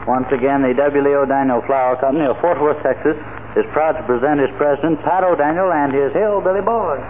Once again, the W. Lee O'Daniel Flour Company of Fort Worth, Texas, is proud to present its president, Pat O'Daniel, and his Hillbilly Boys.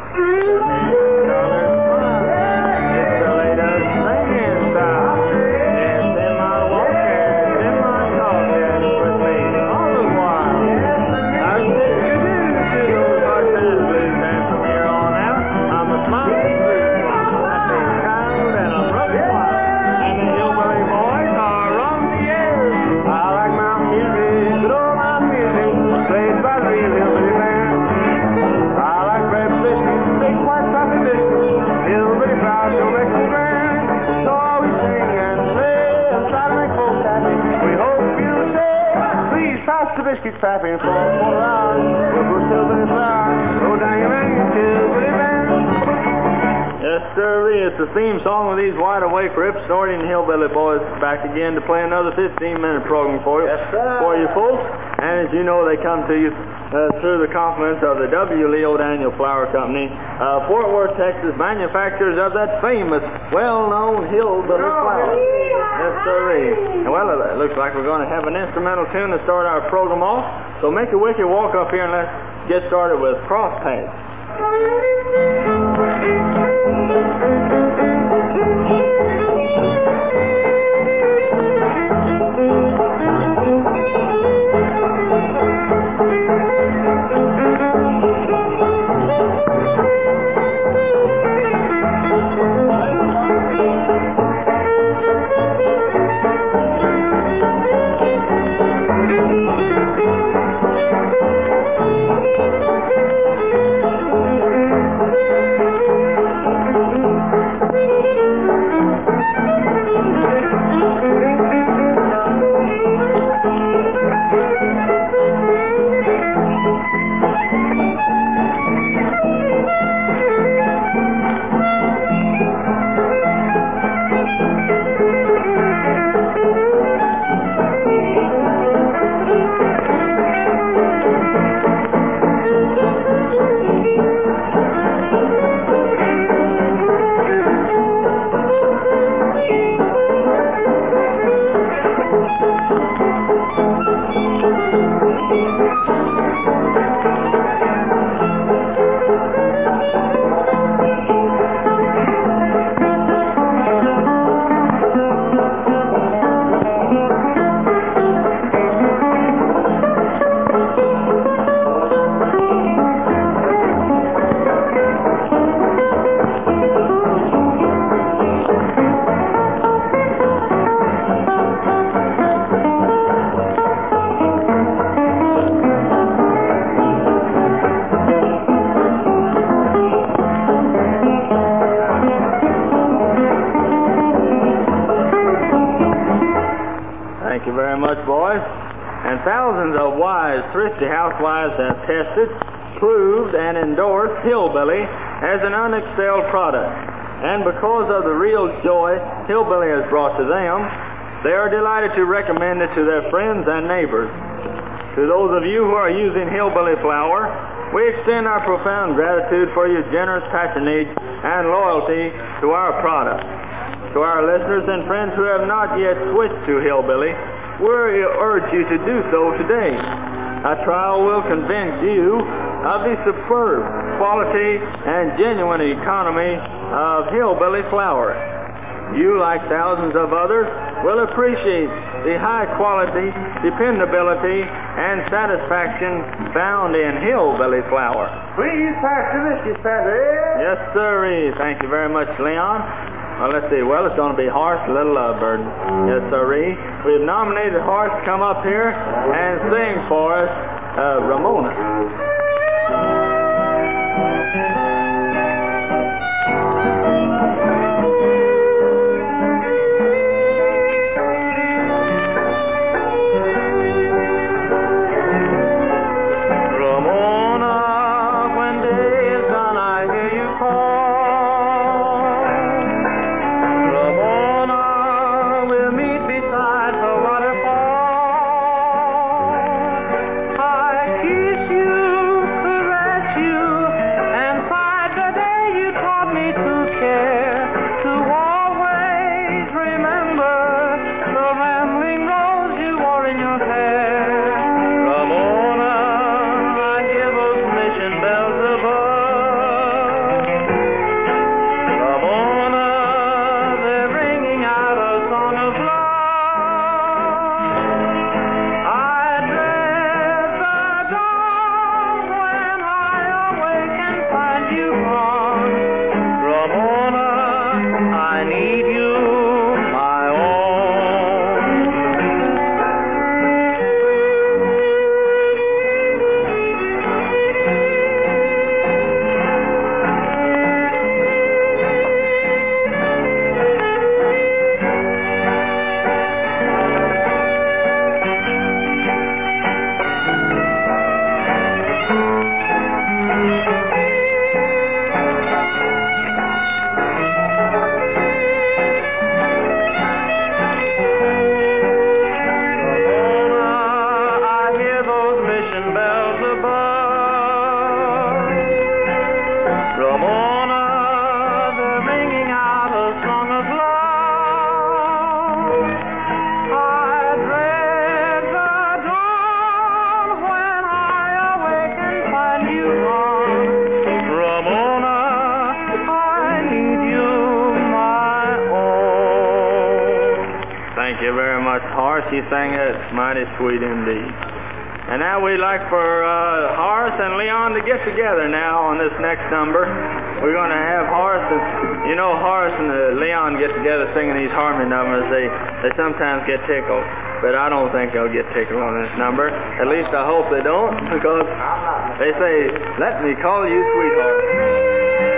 Biscuits tapping for a quarter hour. We'll go Hillbilly Flour. Go down your ring, Hillbilly band. Yes, sir. It's the theme song of these wide awake, rip snorting Hillbilly Boys back again to play another 15-minute program for you. Yes, sir. For you folks. And as you know, they come to you through the compliments of the W. Lee O'Daniel Flour Company, Fort Worth, Texas, manufacturers of that famous, well-known Hillbilly Flour. Yes, sir. Well, it looks like we're going to have an instrumental tune to start our program off. So make your wicked walk up here and let's get started with Cross Paths. Thousands of wise, thrifty housewives have tested, proved, and endorsed Hillbilly as an unexcelled product. And because of the real joy Hillbilly has brought to them, they are delighted to recommend it to their friends and neighbors. To those of you who are using Hillbilly Flour, we extend our profound gratitude for your generous patronage and loyalty to our product. To our listeners and friends who have not yet switched to Hillbilly, we urge you to do so today. A trial will convince you of the superb quality and genuine economy of Hillbilly Flour. You, like thousands of others, will appreciate the high quality, dependability, and satisfaction found in Hillbilly Flour. Please pass the biscuits, Patty. Yes, sirree. Thank you very much, Leon. Well, let's see. Well, it's going to be Horace Little Lovebird. Yes, sirree. We've nominated Horace to come up here and sing for us Ramona. You Thank you very much, Horace. You sang it mighty sweet indeed. And now we'd like for Horace and Leon to get together now on this next number. We're going to have Horace and, Horace and Leon get together singing these harmony numbers. They sometimes get tickled, but I don't think they'll get tickled on this number. At least I hope they don't, because they say, "Let me call you sweetheart."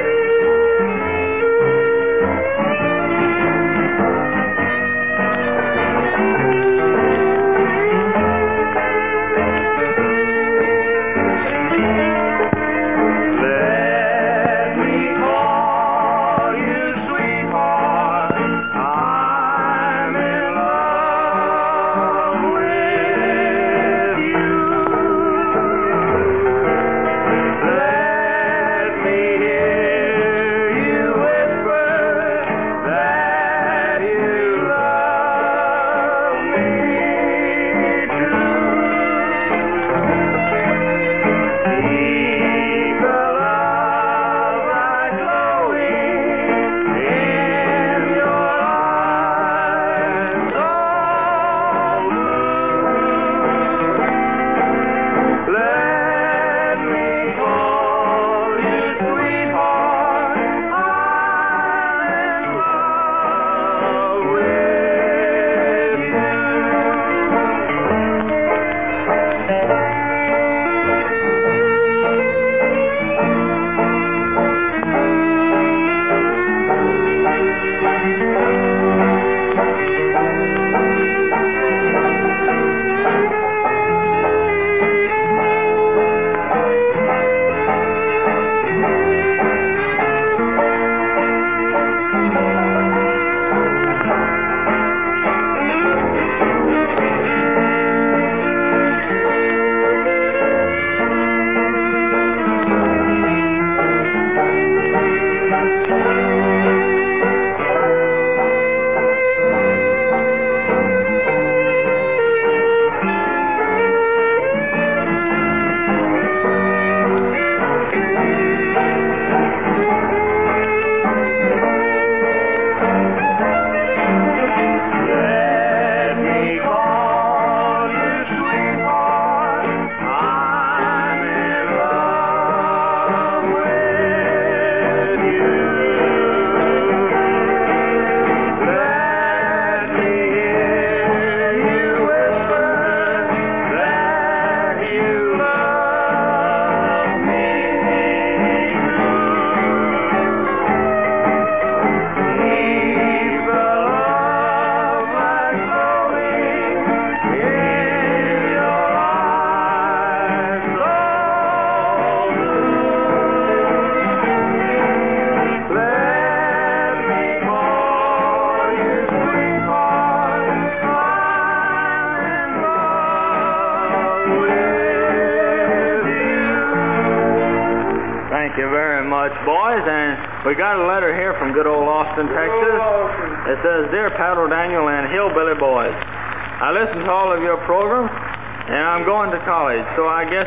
We got a letter here from good old Austin, Texas. It says, "Dear Pat O'Daniel and Hillbilly Boys, I listen to all of your programs, and I'm going to college, so I guess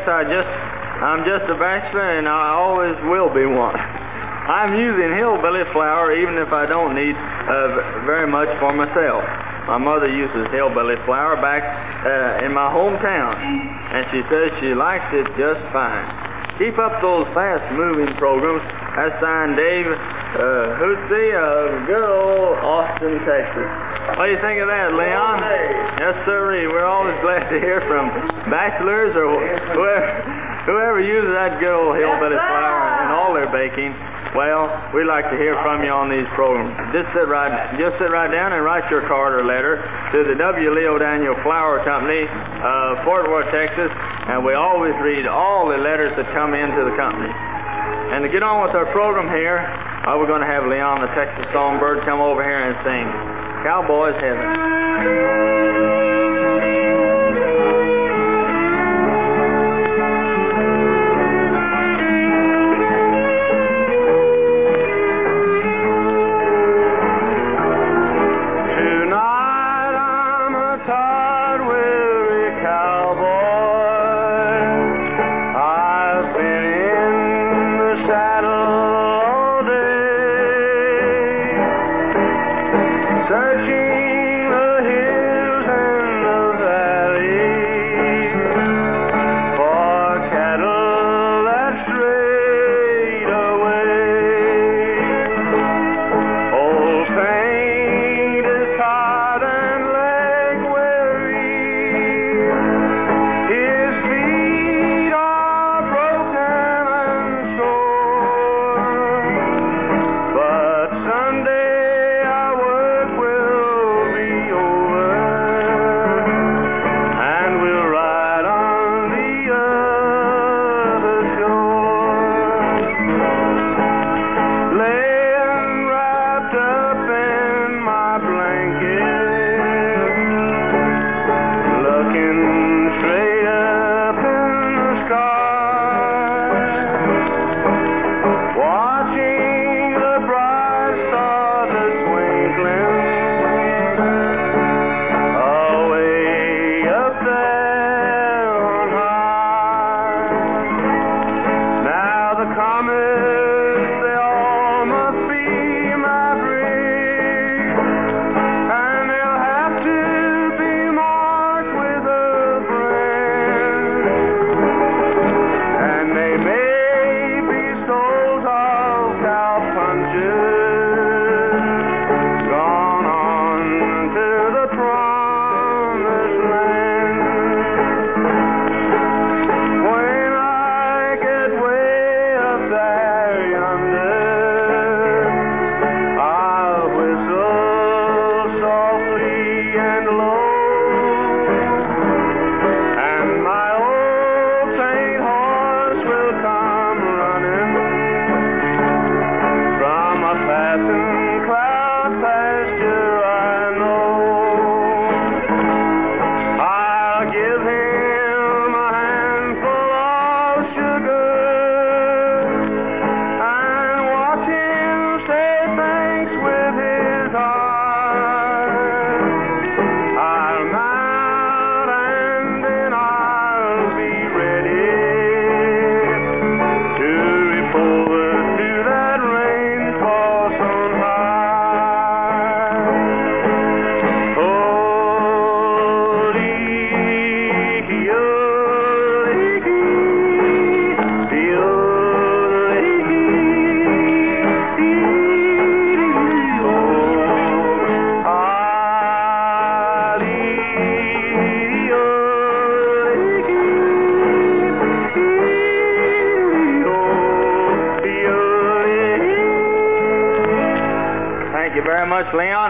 I'm just a bachelor, and I always will be one. I'm using hillbilly flour even if I don't need very much for myself. My mother uses hillbilly flour back in my hometown, and she says she likes it just fine. Keep up those fast-moving programs." That's signed Dave Hootsey of good old Austin, Texas. What do you think of that, Leon? Yes, sir. We're always glad to hear from bachelors or whoever uses that good old hillbilly flour in all their baking. Well, we'd like to hear from you on these programs. Just sit right down and write your card or letter to the W. Leo Daniel Flour Company, Fort Worth, Texas, and we always read all the letters that come into the company. And to get on with our program here, we're going to have Leon the Texas Songbird come over here and sing Cowboy's Heaven. Searching the hills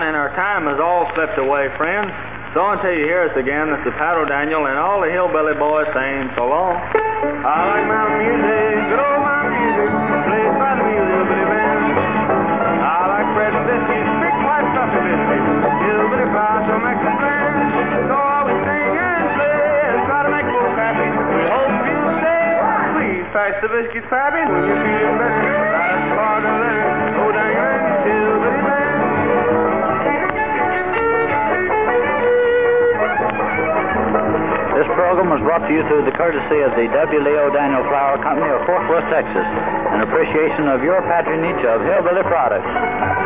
and our time has all slipped away, friends. So until you hear us again, this is Pat O'Daniel and all the Hillbilly Boys saying so long. I like mountain music, good old mountain music, played by the Hillbilly Band. I like bread and biscuits, big white stuffy biscuits, Hillbilly fries from Mexican land. So always sing and play and try to make folks happy. We hope you'll stay. Please pass the biscuits, Pappy, when you're feeling better. That's part of the O'Daniel and Hillbilly Band. This program was brought to you through the courtesy of the W. Leo Daniel Flour Company of Fort Worth, Texas, in appreciation of your patronage of Hillbilly products.